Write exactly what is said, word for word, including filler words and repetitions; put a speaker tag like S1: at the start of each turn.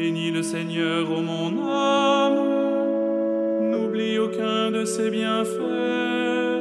S1: Bénis le Seigneur, ô mon âme, n'oublie aucun de ses bienfaits.